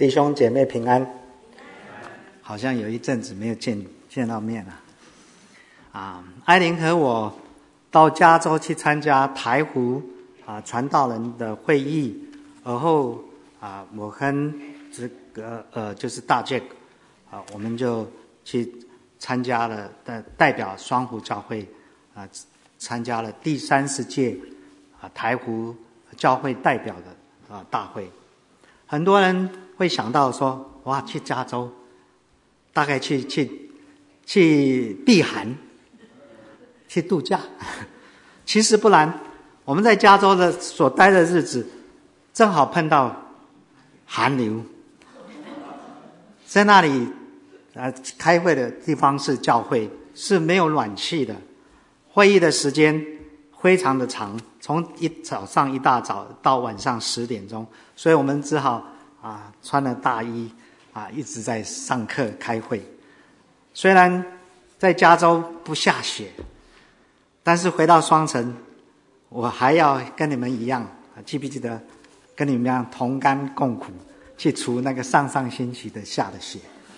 弟兄姐妹平安。好像有一阵子没有见到面了。艾琳和我到加州去参加台湖传道人的会议，而后我跟这个就是大 Jack 我们就去参加了代表双湖教会参加了第30届台湖教会代表的大会。很多人会想到说，哇，去加州大概去避寒，去度假。其实不然，我们在加州的所待的日子正好碰到寒流。在那里开会的地方是教会，是没有暖气的，会议的时间非常的长，从早上一大早到晚上10点钟，所以我们只好穿了大衣一直在上课开会。虽然在加州不下雪，但是回到双城，我还要跟你们一样记不记得跟你们一样同甘共苦，去除那个上星期的下的雪，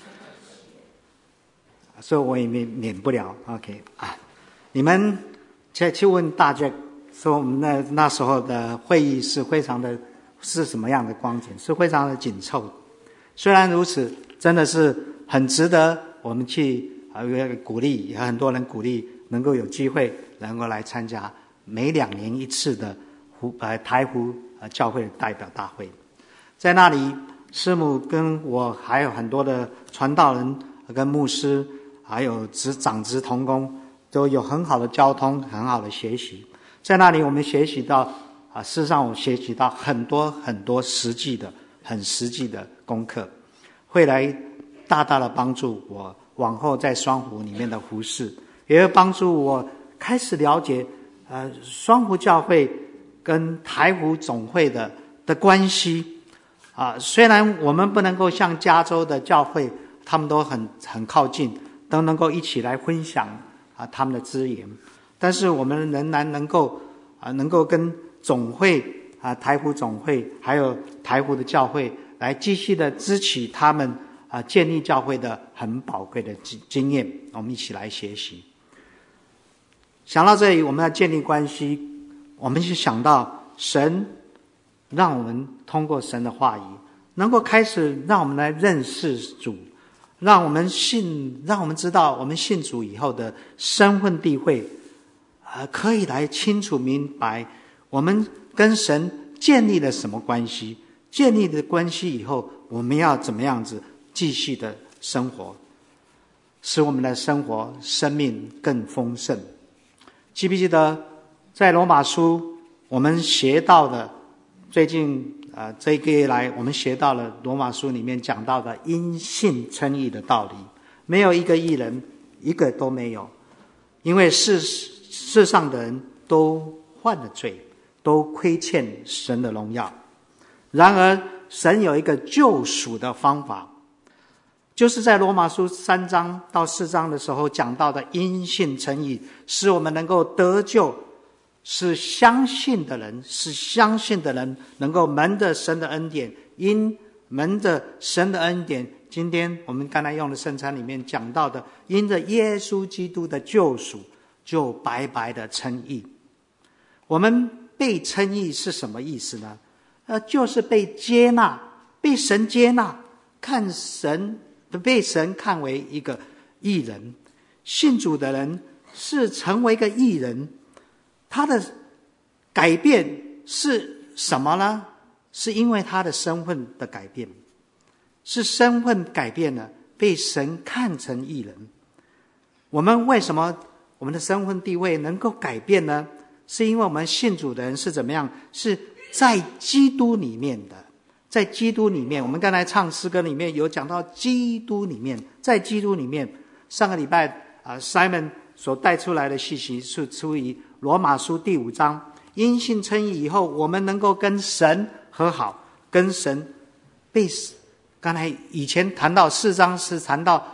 所以我也免不了。 OK 你们去问大家说，我们那时候的会议是什么样的光景，是非常的紧凑。虽然如此，真的是很值得我们去鼓励，也很多人鼓励能够有机会能够来参加每2年一次的台湖教会的代表大会。在那里，师母跟我还有很多的传道人跟牧师还有长职同工都有很好的交通，很好的学习。在那里我们学习到事实上我学习到很多很多很实际的功课，会来大大的帮助我往后在双湖里面的服事，也会帮助我开始了解双湖教会跟台湖总会的关系。虽然我们不能够像加州的教会他们都很靠近，都能够一起来分享他们的资源，但是我们仍然能够跟总会台湖总会还有台湖的教会来继续的支取他们建立教会的很宝贵的经验，我们一起来学习。想到这里，我们要建立关系，我们就想到神让我们通过神的话语能够开始让我们来认识主，让我们知道我们信主以后的身份地位，可以来清楚明白我们跟神建立了什么关系，建立的关系以后我们要怎么样子继续的生活，使我们的生命更丰盛。记不记得在罗马书我们学到的，最近这一个月来我们学到了罗马书里面讲到的因信称义的道理，没有一个义人，一个都没有，因为世上的人都犯了罪，都亏欠神的荣耀。然而神有一个救赎的方法，就是在罗马书3章到4章的时候讲到的因信称义，使我们能够得救，是相信的人能够蒙着神的恩典，因蒙着神的恩典，今天我们刚才用的圣餐里面讲到的，因着耶稣基督的救赎，就白白的称义。我们被称义是什么意思呢？就是被接纳，被神接纳，被神看为一个义人。信主的人是成为一个义人，他的改变是什么呢？是因为他的身份的改变，是身份改变了，被神看成义人。我们为什么我们的身份地位能够改变呢？是因为我们信主的人是怎么样？是在基督里面的，在基督里面，我们刚才唱诗歌里面有讲到基督里面，在基督里面。上个礼拜Simon 所带出来的信息是出于罗马书第5章，因信称义以后，我们能够跟神和好，跟神刚才以前谈到4章是谈到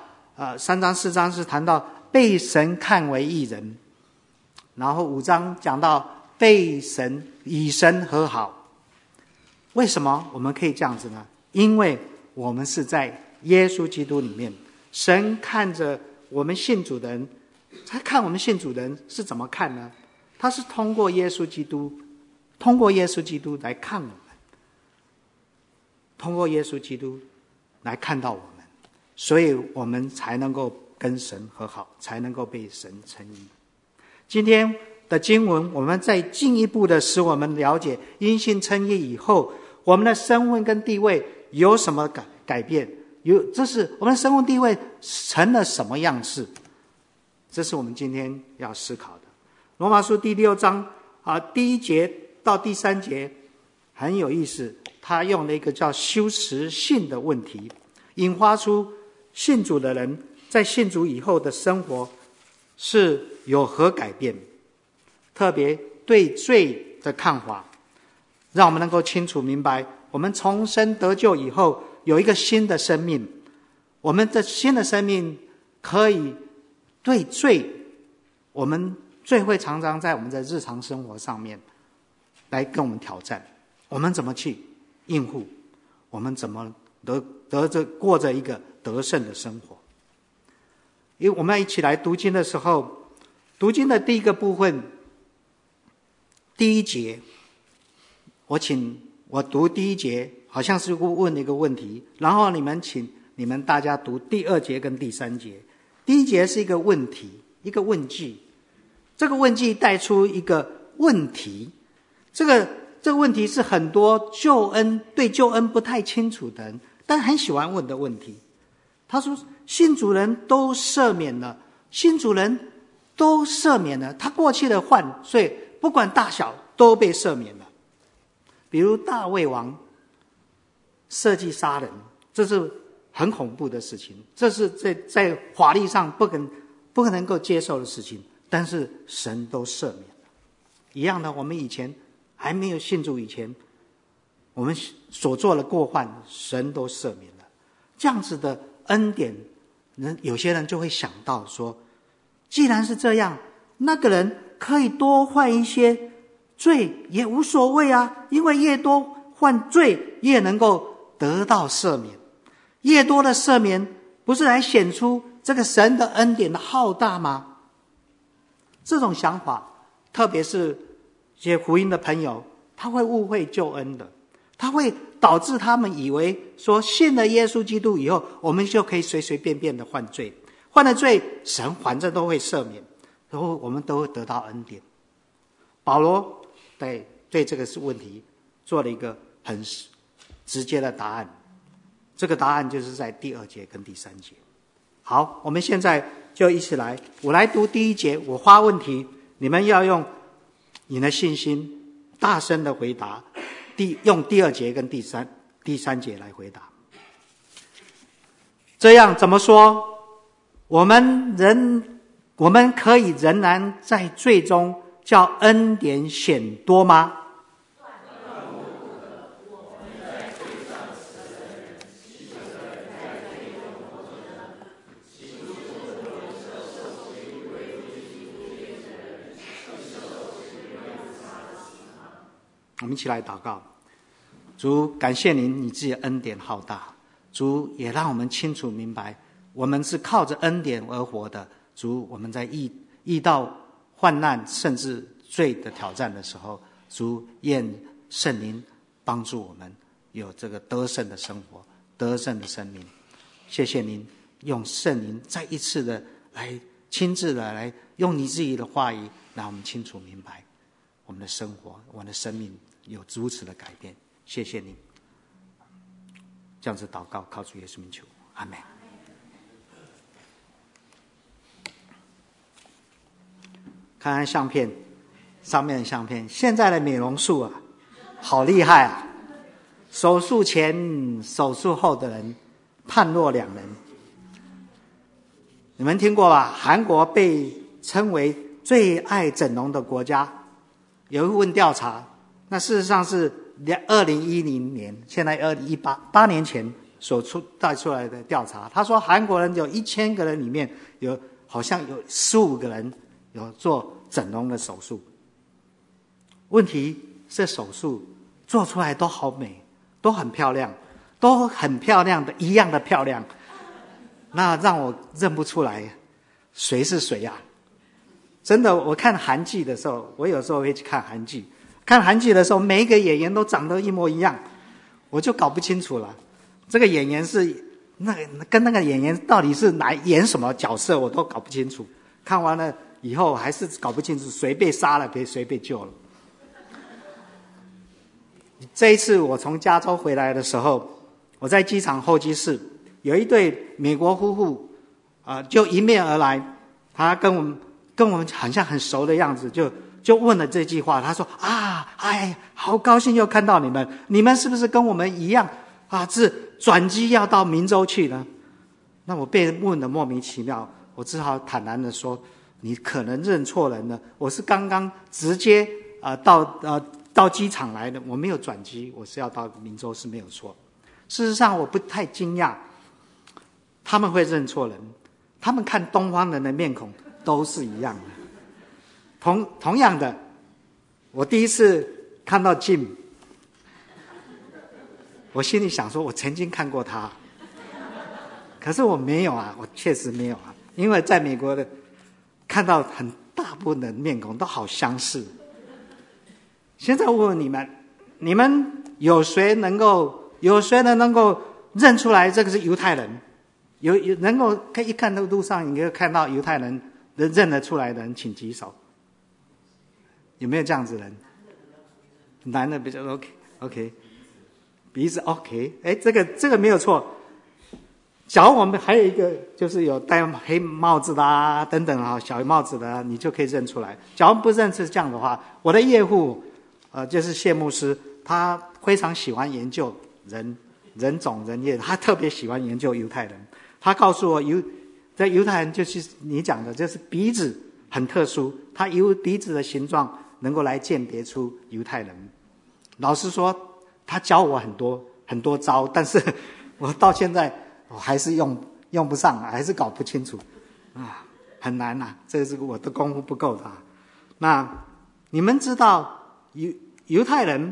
3章4章是谈到被神看为义人，然后5章讲到与神和好。为什么我们可以这样子呢？因为我们是在耶稣基督里面。神看着我们信主的人，他看我们信主的人是怎么看呢？他是通过耶稣基督来看我们，通过耶稣基督来看到我们，所以我们才能够跟神和好，才能够被神称义。今天的经文，我们再进一步的使我们了解因信称义以后，我们的身份跟地位有什么改变？这是我们的身份地位成了什么样式？这是我们今天要思考的。罗马书第6章第1节到第3节很有意思，他用了一个叫修辞性的问题，引发出信主的人在信主以后的生活是有何改变，特别对罪的看法，让我们能够清楚明白，我们重生得救以后有一个新的生命，我们的新的生命可以对罪，我们罪会常常在我们的日常生活上面来跟我们挑战，我们怎么去应付，我们怎么过着一个得胜的生活。因为我们一起来读经的时候，读经的第一个部分第1节，我读第1节，好像是问一个问题，然后请你们大家读第2节跟第3节。第1节是一个问题，一个问句，这个问句带出一个问题，这个问题是很多对救恩不太清楚的人，但很喜欢问的问题。他说信主人都赦免了，他过去的犯罪不管大小都被赦免了。比如大卫王设计杀人，这是很恐怖的事情，这是在法律上不可能够接受的事情，但是神都赦免了。一样的，我们以前还没有信主以前，我们所做的过犯神都赦免了。这样子的恩典，有些人就会想到说，既然是这样，那个人可以多犯一些罪也无所谓啊，因为越多犯罪越能够得到赦免，越多的赦免不是来显出这个神的恩典的浩大吗？这种想法，特别是一些福音的朋友，他会误会救恩的，他会导致他们以为说信了耶稣基督以后，我们就可以随随便便的犯罪，犯了罪神反正都会赦免，然后我们都会得到恩典。保罗对这个问题做了一个很直接的答案，这个答案就是在第2节跟第3节。好，我们现在就一起来，我来读第1节，我发问题，你们要用你的信心大声的回答，用第2节跟第三节来回答。这样怎么说？我们可以仍然在罪中叫恩典显多吗？我们一起来祷告。主，感谢您，你自己的恩典浩大。主，也让我们清楚明白，我们是靠着恩典而活的。主，我们在遇到患难甚至罪的挑战的时候，主，愿圣灵帮助我们有这个得胜的生活，得胜的生命。谢谢您用圣灵再一次的来亲自的来用你自己的话语，让我们清楚明白我们的生活，我们的生命有如此的改变。谢谢你。这样子祷告，靠主耶稣名求，阿们。看看相片，上面的相片，现在的美容术啊，好厉害啊！手术前、手术后的人判若两人。你们听过吧？韩国被称为最爱整容的国家，有一份调查，那事实上是2010年，现在8年前所带出来的调查。他说韩国人有1000个人里面好像有15个人有做整容的手术。问题是手术做出来都好美，都很漂亮， 都很漂亮的，一样的漂亮，那让我认不出来谁是谁啊。真的，我看韩剧的时候，我有时候会去看韩剧，看韩剧的时候每一个演员都长得一模一样，我就搞不清楚了，这个演员是跟那个演员到底是演什么角色，我都搞不清楚。看完了以后还是搞不清楚谁被杀了，谁被救了。这一次我从加州回来的时候，我在机场候机室，有一对美国夫妇就迎面而来，他跟我们好像很熟的样子，就问了这句话，他说哎，好高兴又看到你们，你们是不是跟我们一样是转机要到明州去呢？那我被问得莫名其妙，我只好坦然的说，你可能认错人了，我是刚刚直接到机场来的，我没有转机，我是要到明州，是没有错。事实上我不太惊讶他们会认错人，他们看东方人的面孔都是一样的。同样的，我第一次看到 Jim， 我心里想说我曾经看过他，可是我没有我确实没有因为在美国的看到很大部分的面孔都好相似。现在我问你们有谁能够认出来这个是犹太人？有能够一看到路上你可以看到犹太人认得出来的人，请举手。有没有这样子的人？男的比较 OK， 鼻子 OK， 这个没有错。假如我们还有一个就是有戴黑帽子的等等小帽子的你就可以认出来。假如不认识这样的话，我的业务就是谢牧师，他非常喜欢研究人种人业，他特别喜欢研究犹太人。他告诉我在犹太人就是你讲的，就是鼻子很特殊，他由鼻子的形状能够来鉴别出犹太人。老实说，他教我很多招，但是我到现在我还是用不上，还是搞不清楚很难这是我的功夫不够的那你们知道犹太人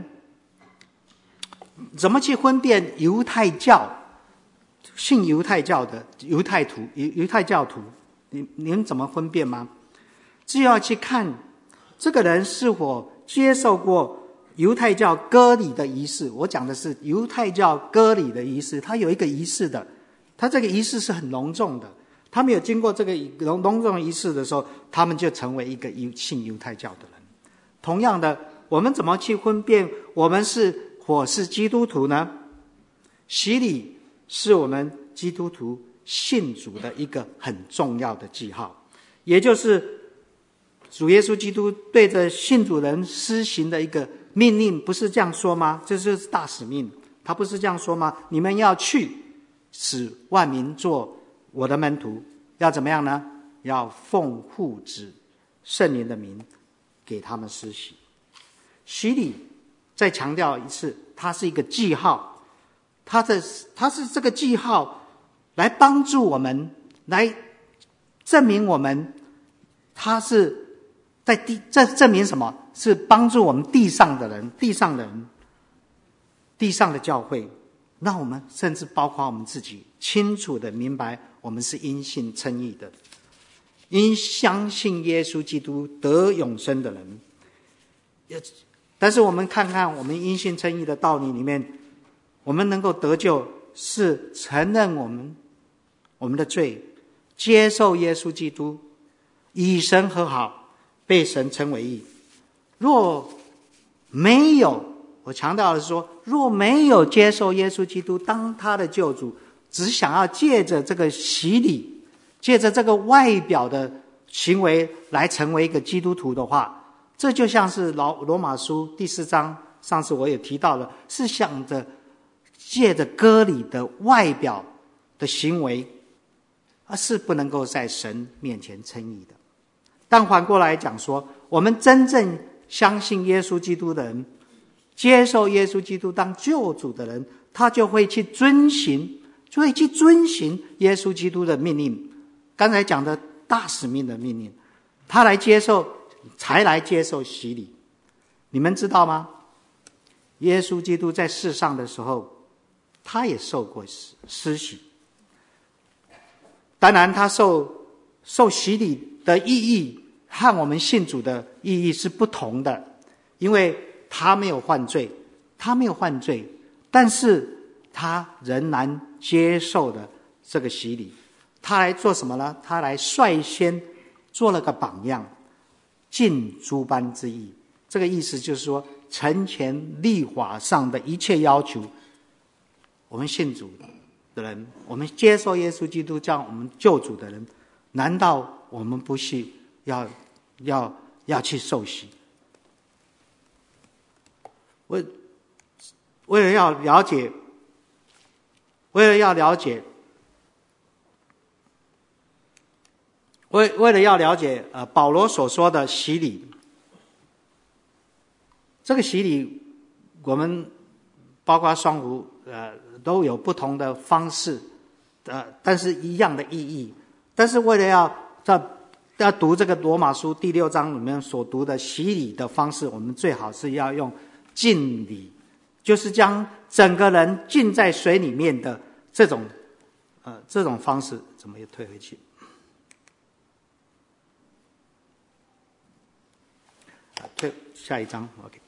怎么去分辨犹太教信犹太教的犹太教徒？你们怎么分辨吗？就要去看这个人是否接受过犹太教割礼的仪式。我讲的是犹太教割礼的仪式，它有一个仪式的，它这个仪式是很隆重的。他们有经过这个隆重的仪式的时候，他们就成为一个信犹太教的人。同样的，我们怎么去分辨我们或是基督徒呢？洗礼是我们基督徒信主的一个很重要的记号，也就是主耶稣基督对着信主人施行的一个命令，不是这样说吗？这就是大使命，他不是这样说吗？你们要去使万民做我的门徒，要怎么样呢？要奉父子圣灵的名给他们施洗。洗礼再强调一次，它是一个记号，它是这个记号来帮助我们，来证明我们，它是这证明什么？是帮助我们地上的人，地上的教会，让我们甚至包括我们自己清楚的明白，我们是因信称义的，因相信耶稣基督得永生的人。但是我们看看我们因信称义的道理里面，我们能够得救是承认我们的罪，接受耶稣基督，与神和好，被神称为义。若没有，我强调的是说，若没有接受耶稣基督当他的救主，只想要借着这个洗礼，借着这个外表的行为来成为一个基督徒的话，这就像是罗马书第4章，上次我也提到了，是想着借着割礼的外表的行为，是不能够在神面前称义的。但反过来讲说，我们真正相信耶稣基督的人，接受耶稣基督当救主的人，他就会去遵行耶稣基督的命令，刚才讲的大使命的命令，他才来接受洗礼。你们知道吗？耶稣基督在世上的时候， 他也受过施洗。当然他受洗礼的意义和我们信主的意义是不同的，因为他没有犯罪，但是他仍然接受了这个洗礼。他来做什么呢？他来率先做了个榜样，尽诸般之义。这个意思就是说，成全律法上的一切要求。我们信主的人，我们接受耶稣基督叫我们救主的人，难道我们不是要去受洗？为了要了解保罗所说的洗礼，这个洗礼我们包括双湖都有不同的方式，但是一样的意义。但是为了要读这个罗马书第6章里面所读的洗礼的方式，我们最好是要用浸礼，就是将整个人浸在水里面的这种方式。怎么又退回去？退下一章 ，OK。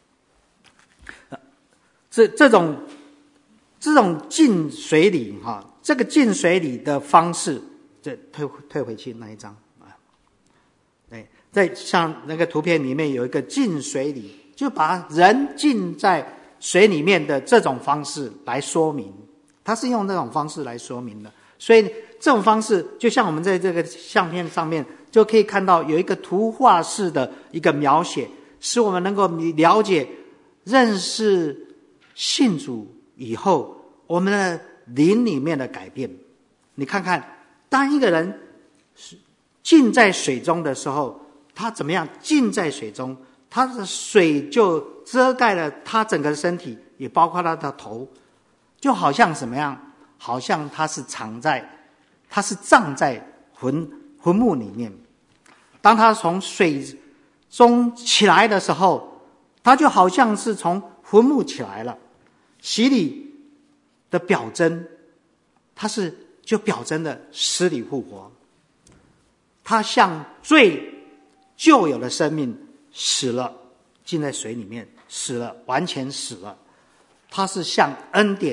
这种浸水礼哈，这个浸水礼的方式，这退回去那一章啊。对，在像那个图片里面有一个浸水礼，就把人浸在水里面的这种方式来说明，它是用这种方式来说明的。所以这种方式，就像我们在这个相片上面就可以看到有一个图画式的一个描写，使我们能够了解、认识信主以后我们的灵里面的改变。你看看，当一个人浸在水中的时候，他怎么样？浸在水中，他的水就遮盖了他整个身体，也包括他的头，就好像什么样？好像他是葬在坟墓里面。当他从水中起来的时候，他就好像是从坟墓起来了。洗礼的表征，就表征了死里复活。他像最旧有的生命死了，浸在水里面死了，完全死了。他是像恩典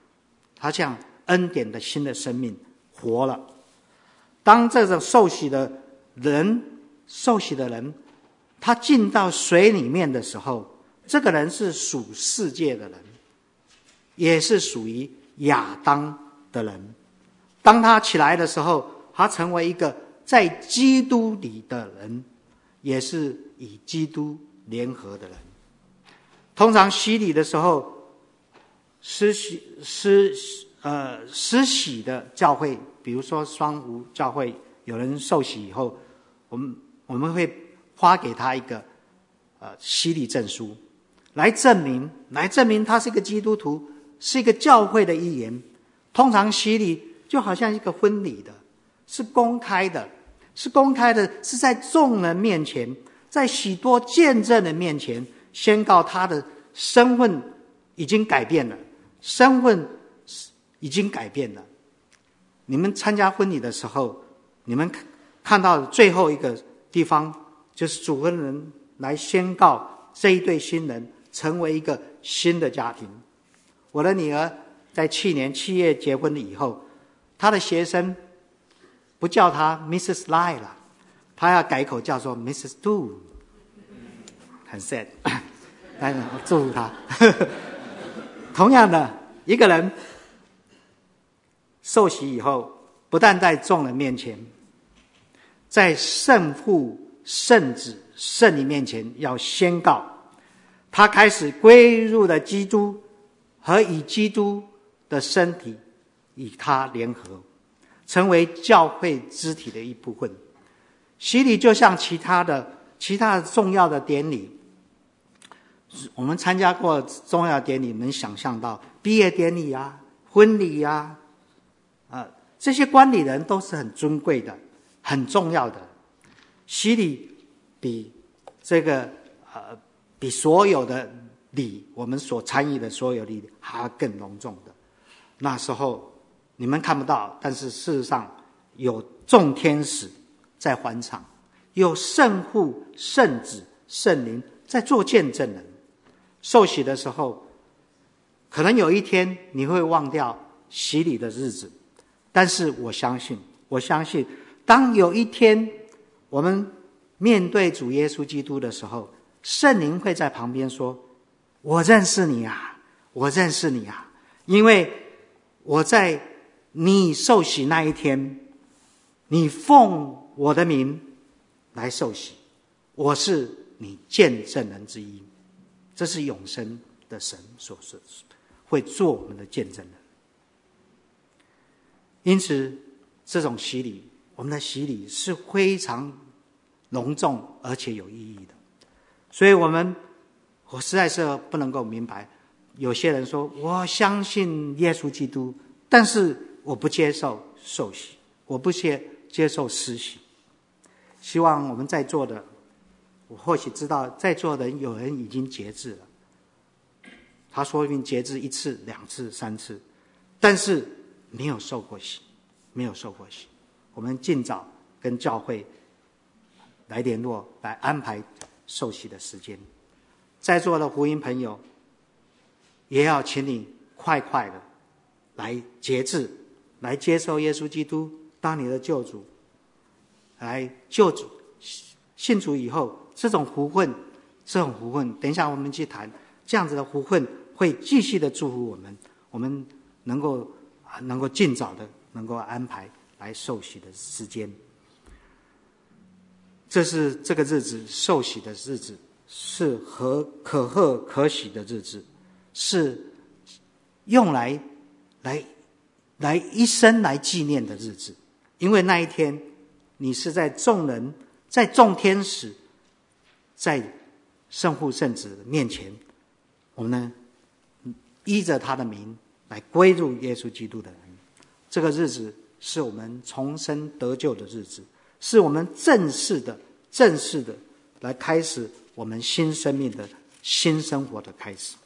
的新的生命活了。当这种受洗的人，他进到水里面的时候，这个人是属世界的人，也是属于亚当的人。当他起来的时候，他成为一个在基督里的人，也是与基督联合的人。通常洗礼的时候，施洗的教会，比如说双湖教会，有人受洗以后，我们会发给他一个洗礼证书，来证明他是一个基督徒，是一个教会的一员。通常洗礼就好像一个婚礼的，是公开的，是在众人面前，在许多见证人面前宣告他的身份已经改变了。你们参加婚礼的时候，你们看到最后一个地方，就是主婚人来宣告这一对新人成为一个新的家庭。我的女儿在去年7月结婚了以后，她的学生不叫她 Mrs. Lai 了，她要改口叫做 Mrs. Du， 很 sad， 但是我祝福她。同样的，一个人受洗以后，不但在众人面前，在圣父、圣子、圣灵面前要宣告，他开始归入了基督，和以基督的身体与他联合，成为教会肢体的一部分。洗礼就像其他的重要的典礼，我们参加过重要的典礼，能想象到毕业典礼啊、婚礼啊，这些观礼人都是很尊贵的、很重要的。洗礼比所有的礼，我们所参与的所有礼还要更隆重的。 那时候你们看不到，但是事实上有众天使在环场，有圣父、圣子、圣灵在做见证人。受洗的时候，可能有一天你会忘掉洗礼的日子，但是我相信，当有一天我们面对主耶稣基督的时候，圣灵会在旁边说：我认识你啊，我认识你啊，因为我在你受洗那一天，你奉我的名来受洗，我是你见证人之一。这是永生的神所说，会做我们的见证人。因此这种洗礼，我们的洗礼是非常隆重而且有意义的。所以我实在是不能够明白，有些人说我相信耶稣基督，但是我不接受受洗，我不接受施洗。希望我们在座的，我或许知道在座的有人已经节制了，他说明节制1次、2次、3次，但是没有受过洗。我们尽早跟教会来联络，来安排受洗的时间。在座的福音朋友，也要请你快的来节制，来接受耶稣基督当你的救主，来救主。信主以后，这种福分，等一下我们去谈，这样子的福分会继续的祝福我们能够尽早的能够安排来受洗的时间。这是这个日子，受洗的日子，是可贺可喜的日子，是用来一生来纪念的日子。因为那一天你是在众人，在众天使，在圣父圣子面前，我们呢依着他的名来归入耶稣基督的人。这个日子是我们重生得救的日子，是我们正式的来开始我们新生命的新生活的开始。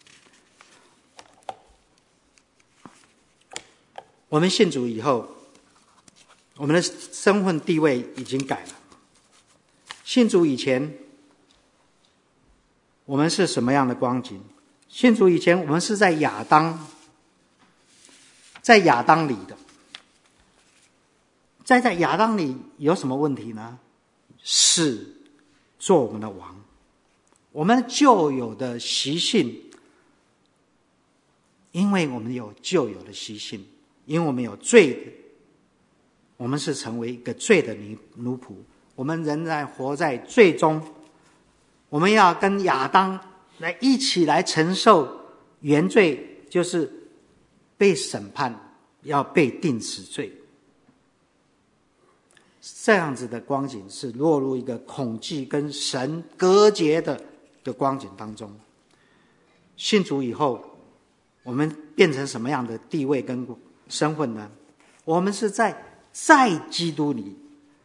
我们信主以后，我们的身份地位已经改了。信主以前，我们是什么样的光景？信主以前，我们是在亚当里的。在亚当里有什么问题呢？是做我们的王。我们旧有的习性，因为我们有旧有的习性，因为我们有罪，我们是成为一个罪的奴仆，我们仍然活在罪中。我们要跟亚当来一起来承受原罪，就是被审判，要被定死罪。这样子的光景是落入一个恐惧跟神隔绝的光景当中。信主以后，我们变成什么样的地位跟身份呢？我们是在基督里，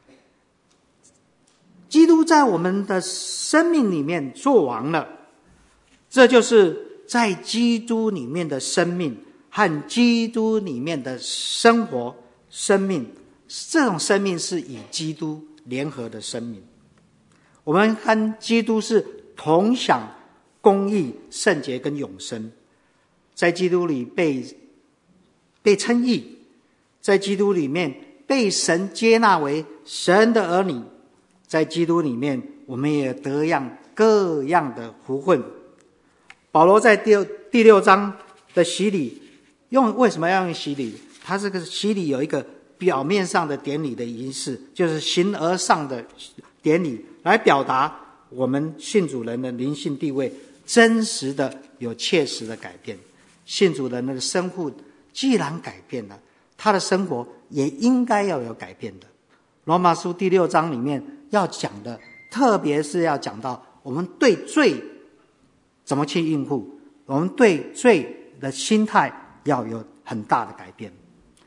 基督在我们的生命里面做王了。这就是在基督里面的生命和基督里面的生活生命，这种生命是与基督联合的生命。我们和基督是同享公义、圣洁跟永生，在基督里被称义，在基督里面被神接纳为神的儿女，在基督里面我们也得各样的福分。保罗在第6章的洗礼，为什么要用洗礼？他这个洗礼有一个表面上的典礼的仪式，就是形而上的典礼，来表达我们信主人的灵性地位真实的有切实的改变。信主人的生活既然改变了，他的生活也应该要有改变的。罗马书第6章里面要讲的，特别是要讲到我们对罪怎么去应付，我们对罪的心态要有很大的改变。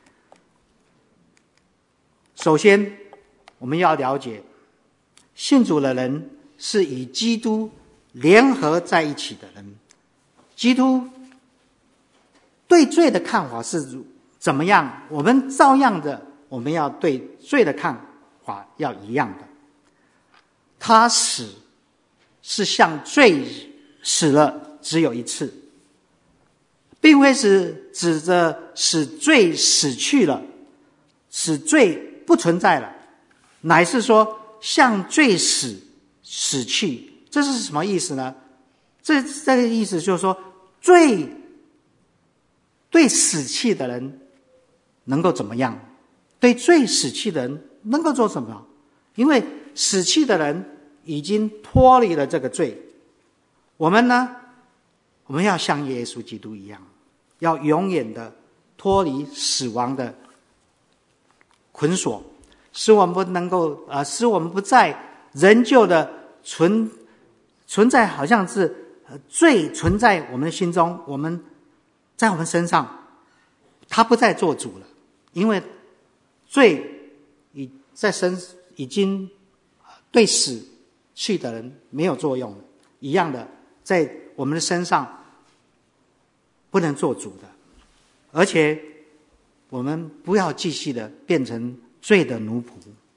首先我们要了解，信主的人是与基督联合在一起的人。基督对罪的看法是怎么样，我们照样的，我们要对罪的看法要一样的。他死是向罪死了只有一次，并非是指着使罪死去了，使罪不存在了，乃是说向罪死去。这是什么意思呢？这个意思就是说，罪对死去的人能够怎么样？对罪死去的人能够做什么？因为死去的人已经脱离了这个罪。我们呢，我们要像耶稣基督一样，要永远的脱离死亡的捆锁，使我们不能够使我们不再仍旧的存在，好像是罪存在我们的心中，我们在我们身上，他不再做主了，因为罪已经对死去的人没有作用了，一样的在我们的身上不能做主的，而且我们不要继续的变成罪的奴仆。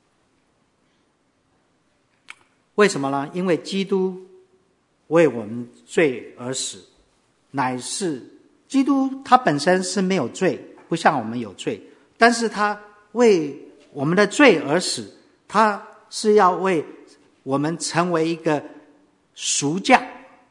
为什么呢？因为基督为我们罪而死，乃是基督他本身是没有罪，不像我们有罪，但是他为我们的罪而死，他是要为我们成为一个赎价。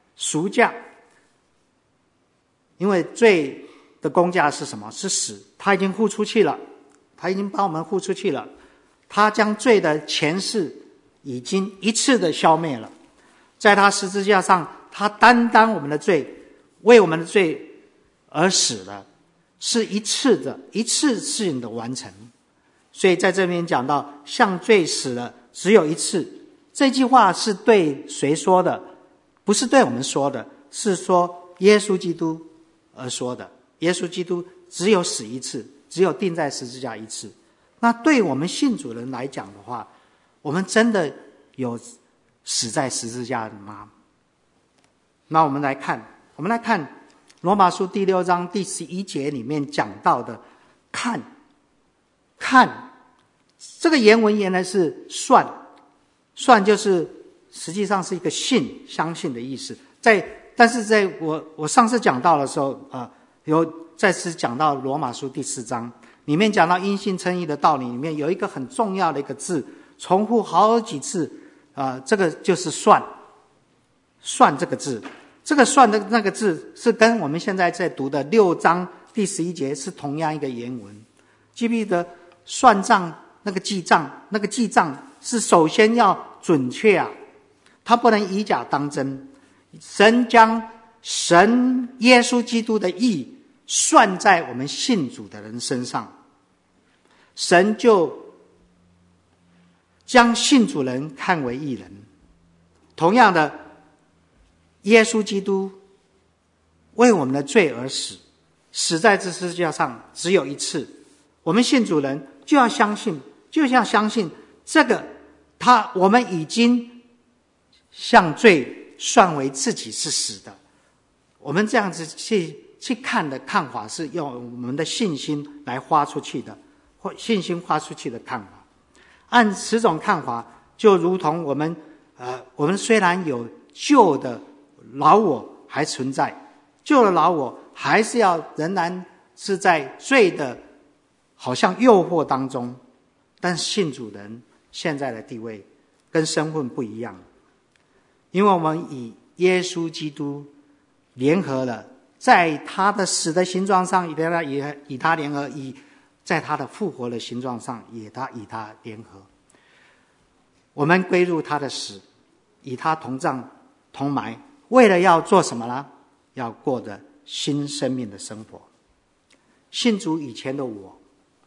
因为罪的工价是什么？是死，他已经付出去了，他已经把我们付出去了，他将罪的权势已经一次的消灭了。在他十字架上，他担当我们的罪，为我们的罪而死了，是一次性的完成。所以在这边讲到向罪死了只有一次，这句话是对谁说的？不是对我们说的，是说耶稣基督而说的。耶稣基督只有死一次，只有钉在十字架一次。那对我们信主人来讲的话，我们真的有死在十字架的吗？那我们来看罗马书第6章第11节里面讲到的看，这个原文原来是算就是实际上是一个相信的意思。但是在我上次讲到的时候有再次讲到罗马书第4章里面讲到因信称义的道理，里面有一个很重要的一个字重复好几次这个就是算这个字。这个算的那个字是跟我们现在在读的6章第11节是同样一个原文。记不记得算账那个记账是首先要准确他不能以假当真。神将耶稣基督的义算在我们信主的人身上，神就将信主人看为义人。同样的，耶稣基督为我们的罪而死，死在这十字架上只有一次。我们信主人就要相信这个我们已经向罪算为自己是死的。我们这样子去看的看法是用我们的信心来花出去的，或信心花出去的看法。按此种看法，就如同我们虽然有旧的老我还存在，旧的老我还是仍然是在罪的好像诱惑当中，但信主人现在的地位跟身份不一样，因为我们以耶稣基督联合了，在他的死的形状上与他联合，在他的复活的形状上与他联合。我们归入他的死，与他同葬同埋，为了要做什么呢？要过着新生命的生活。信主以前的我，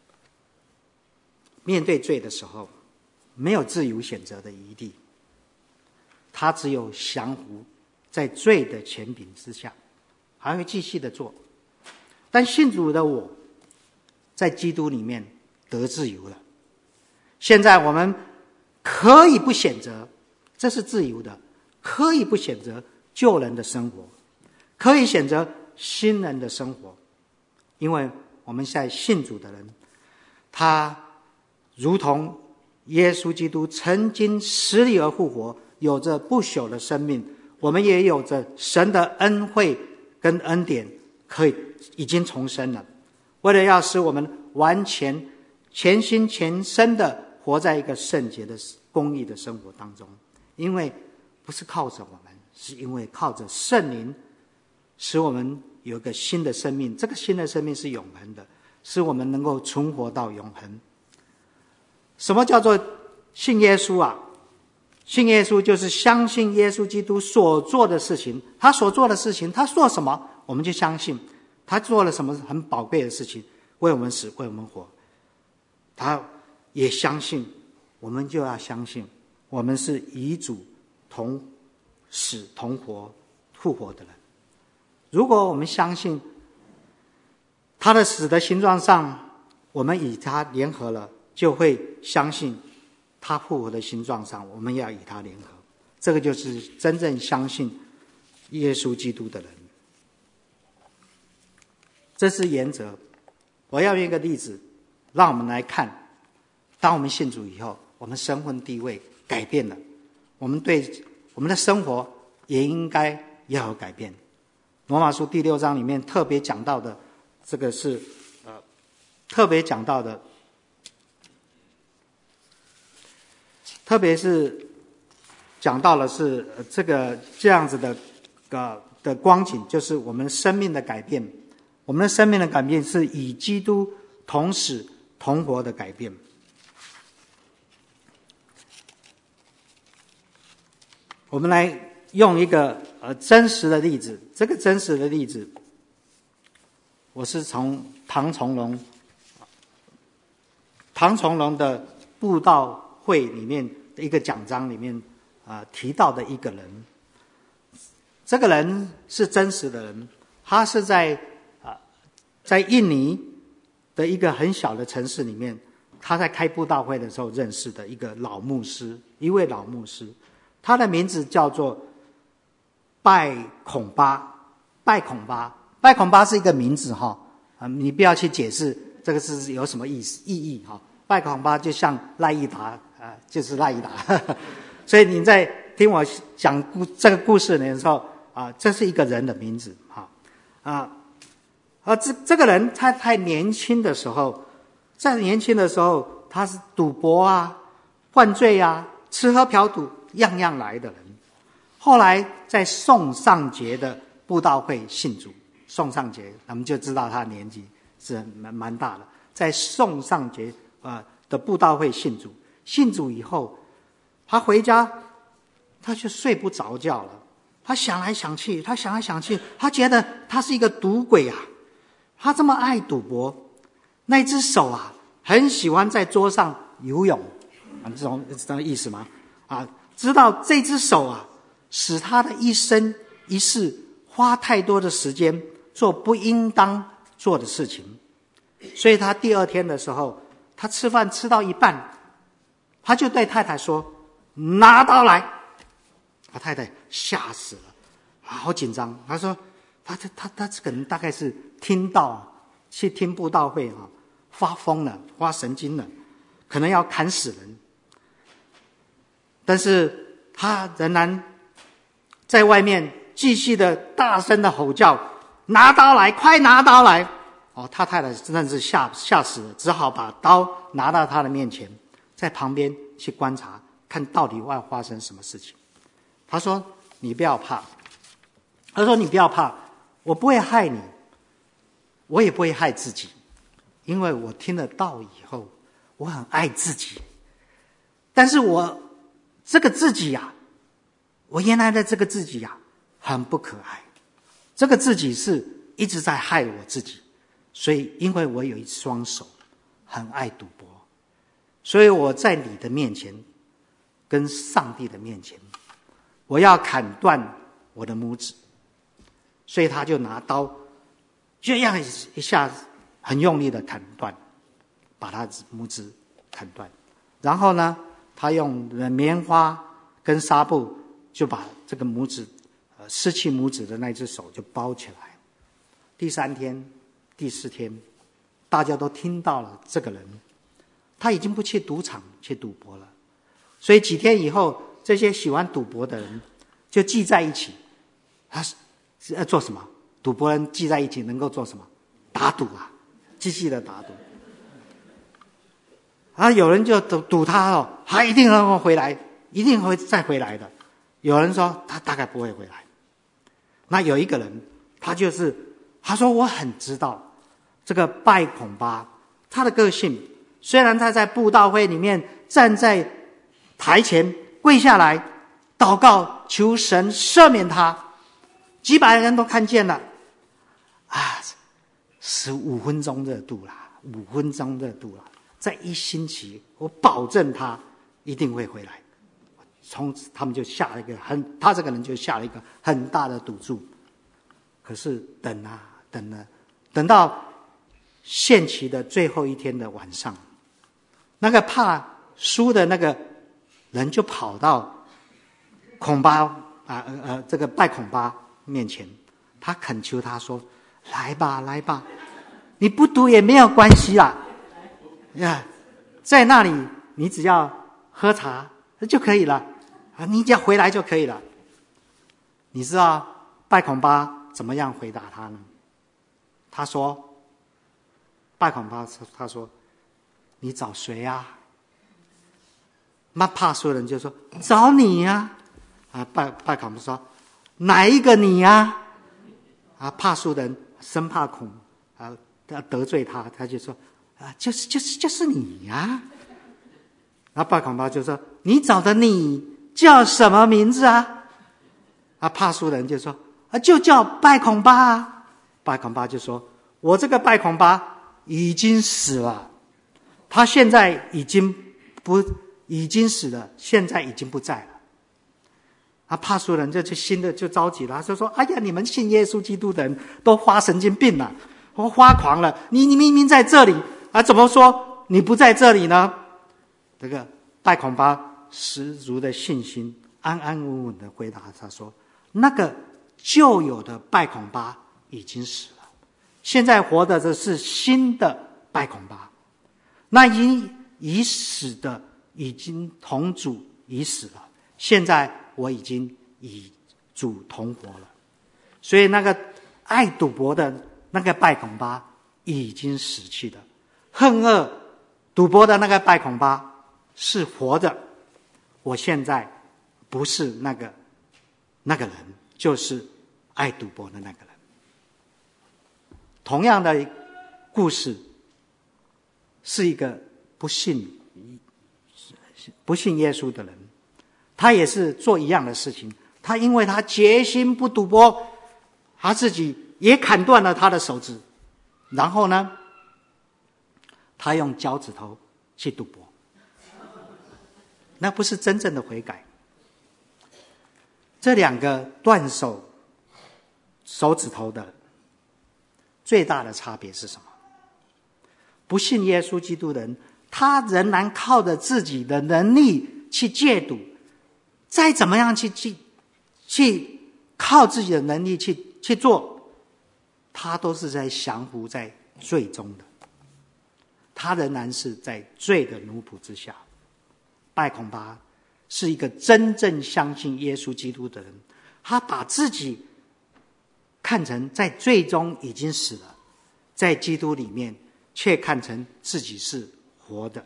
面对罪的时候没有自由选择的余地，他只有降服在罪的权柄之下，还会继续的做。但信主的我在基督里面得自由了，现在我们可以不选择，这是自由的，可以不选择旧人的生活，可以选择新人的生活。 因为我们现在信主的人，他如同耶稣基督曾经死里而复活，有着不朽的生命，我们也有着神的恩惠跟恩典，已经重生了。为了要使我们完全全心全身的活在一个圣洁的公义的生活当中，因为不是靠着我们，是因为靠着圣灵，使我们有一个新的生命。这个新的生命是永恒的，使我们能够存活到永恒。什么叫做信耶稣啊？信耶稣就是相信耶稣基督所做的事情，他所做的事情，他做什么我们就相信。他做了什么很宝贵的事情，为我们死，为我们活，他也相信，我们就要相信，我们是与主同死同活复活的人。如果我们相信他的死的形状上我们与他联合了，就会相信他复活的形状上我们要与他联合。这个就是真正相信耶稣基督的人。这是原则。我要用一个例子让我们来看，当我们信主以后，我们身份地位改变了，我们对我们的生活也应该要有改变。罗马书第6章里面特别讲到的，这个是特别讲到的，特别是讲到了是这样子的光景，就是我们生命的改变。我们的生命的改变是与基督同死同活的改变。我们来用一个真实的例子，这个真实的例子我是从唐崇荣的布道会里面的一个讲章里面提到的一个人。这个人是真实的人，他是在印尼的一个很小的城市里面，他在开布道会的时候认识的一位老牧师，他的名字叫做拜孔巴。拜孔巴是一个名字你不要去解释这个是有什么意义拜孔巴就像赖义达就是赖义达所以你在听我讲这个故事的时候这是一个人的名字这个人他太年轻的时候，在年轻的时候他是赌博犯罪吃喝嫖赌样样来的人。后来在宋尚节的布道会信主，宋尚节我们就知道他年纪是蛮大的，在宋尚节的布道会信主以后，他回家他就睡不着觉了，他想来想去，他觉得他是一个赌鬼他这么爱赌博，那只手很喜欢在桌上游泳这种意思吗？知道这只手使他的一生一世花太多的时间做不应当做的事情，所以他第二天的时候，他吃饭吃到一半，他就对太太说拿刀来。太太吓死了好紧张。他说他这个人大概是去听布道会发疯了，发神经了，可能要砍死人。但是他仍然在外面继续的大声的吼叫，拿刀来，快拿刀来。他太太真的是吓死了，只好把刀拿到他的面前，在旁边去观察，看到底会发生什么事情。他说你不要怕，我不会害你，我也不会害自己，因为我听了道以后，我很爱自己。但是我这个自己我原来的这个自己很不可爱，这个自己是一直在害我自己。所以因为我有一双手很爱赌博，所以我在你的面前跟上帝的面前，我要砍断我的拇指。所以他就拿刀这样一下很用力的砍断，把他拇指砍断。然后呢，他用棉花跟纱布就把这个拇指失去拇指的那只手就包起来。第三天第4天，大家都听到了这个人，他已经不去赌场去赌博了。所以几天以后，这些喜欢赌博的人就聚在一起。他是做什么？赌博人聚在一起能够做什么？打赌啊，继续的打赌。有人就赌他他一定能够回来，一定会再回来的。有人说他大概不会回来。那有一个人，他说我很知道这个拜孔巴他的个性，虽然他在布道会里面站在台前跪下来祷告求神赦免他，几百人都看见了15分钟热度啦，5分钟热度啦，在1星期我保证他一定会回来。从此他们就下了一个他这个人就下了一个很大的赌注。可是等到限期的最后一天的晚上，那个怕输的那个人就跑到孔巴这个拜孔巴面前，他恳求他说：“来吧，来吧，你不赌也没有关系啦，在那里你只要喝茶就可以了你只要回来就可以了。”你知道拜孔巴怎么样回答他呢？拜孔巴他说：“你找谁啊？”那怕输的人就说：“找你呀！”拜孔巴说：“哪一个你呀？”怕输的人生怕得罪他，他就说：“就是你呀！”然后拜孔巴就说：“你找的你叫什么名字啊？”怕输的人就说：“就叫拜孔巴啊。”拜孔巴就说：“我这个拜孔巴已经死了，他现在已经死了，现在已经不在了。”怕输人就新的就着急了，就说：“哎呀，你们信耶稣基督的人都发神经病了，发狂了！你明明在这里怎么说你不在这里呢？”这个拜孔巴十足的信心，安安稳稳的回答他说：“那个旧有的拜孔巴已经死了，现在活的这是新的拜孔巴。那已死的已经同主已死了，现在我已经与主同活了。”所以那个爱赌博的那个拜孔巴已经死去了，恨恶赌博的那个拜孔巴是活着。我现在不是那个人，就是爱赌博的那个人。同样的故事，是一个不信耶稣的人，他也是做一样的事情。他因为他决心不赌博，他自己也砍断了他的手指，然后呢，他用脚趾头去赌博。那不是真正的悔改。这2个断手指头的最大的差别是什么？不信耶稣基督的人，他仍然靠着自己的能力去戒赌，再怎么样去靠自己的能力去做，他都是在降服在罪中的，他仍然是在罪的奴仆之下。拜孔巴是一个真正相信耶稣基督的人，他把自己看成在罪中已经死了，在基督里面却看成自己是活的。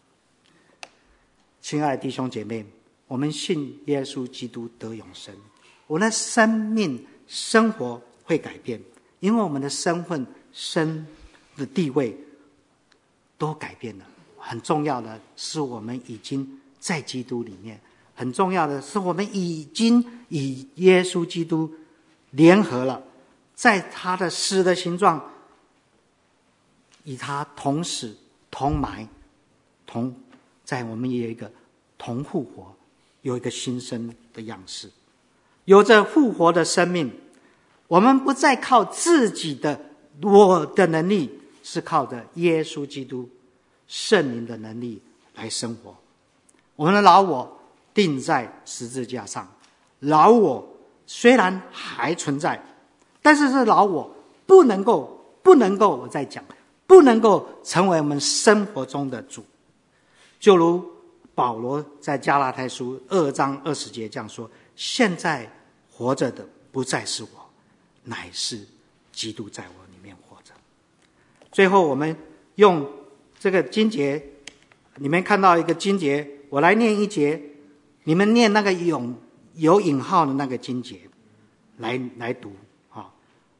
亲爱的弟兄姐妹，我们信耶稣基督得永生，我们的生命生活会改变，因为我们的身份的地位都改变了。很重要的是我们已经在基督里面，很重要的是我们已经与耶稣基督联合了，在他的死的形状与他同死同埋在我们也有一个同复活，有一个新生的样式，有着复活的生命。我们不再靠自己的我的能力，是靠着耶稣基督圣灵的能力来生活。我们的老我钉在十字架上，老我虽然还存在，但是这老我不不能够，我在讲，不能够成为我们生活中的主。就如保罗在加拉太书2章20节这样说：现在活着的不再是我，乃是基督在我里面活着。最后我们用这个经节，你们看到一个经节，我来念一节，你们念那个有引号的那个经节来读啊。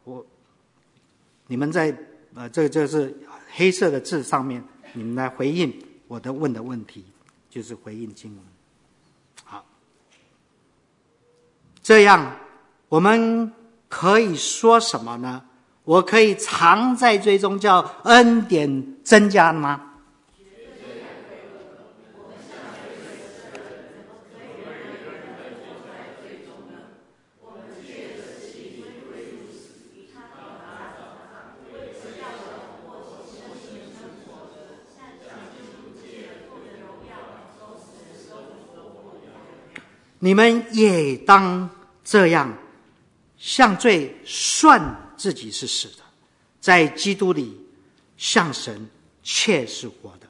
你们在这是黑色的字上面，你们来回应我的问的问题，就是回应经文。好，这样我们可以说什么呢？我可以常在罪中，叫恩典增加吗？你们也当这样，向罪算自己是死的，在基督里向神却是活的。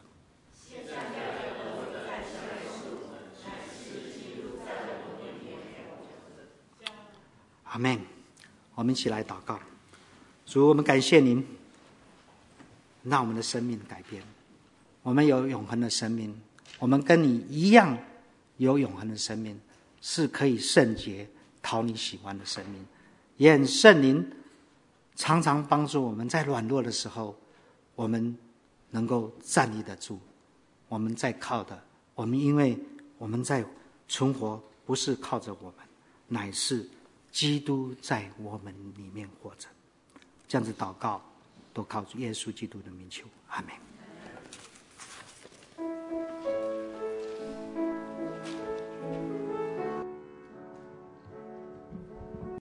阿们。我们一起来祷告。主，我们感谢您，让我们的生命改变，我们有永恒的生命，我们跟你一样有永恒的生命，是可以圣洁讨你喜欢的生命。也很圣灵常常帮助我们，在软弱的时候我们能够站立得住。我们在靠的，因为我们在存活，不是靠着我们，乃是基督在我们里面活着。这样子祷告都靠耶稣基督的名求，阿们。